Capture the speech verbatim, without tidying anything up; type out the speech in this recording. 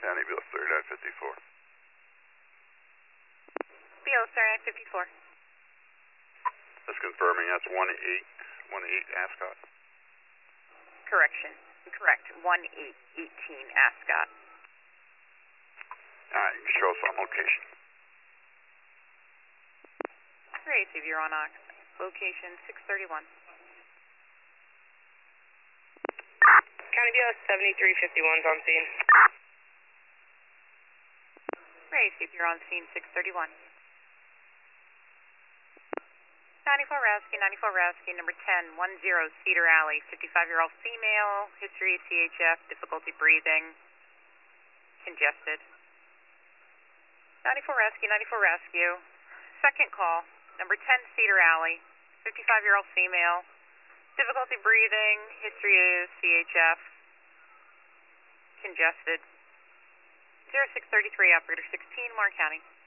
County Bill thirty-nine fifty-four. Bill thirty-nine fifty-four. Just confirming that's one eight one eight Ascot. Correction. Correct. one eight eighteen Ascot. Alright, you can show us on location. Great, if you're on Ox. Location six thirty-one. County Bill seventy-three fifty-one's on scene. Great, if you're on scene six thirty-one. ninety-four Rasky, ninety-four Rasky, number ten, one zero Cedar Alley, fifty-five-year-old female, history C H F, difficulty breathing, congested. ninety-four Rescue, ninety-four Rescue, second call, number ten Cedar Alley, fifty-five-year-old female, difficulty breathing, history is C H F, congested. zero six thirty-three, operator sixteen, Moore County.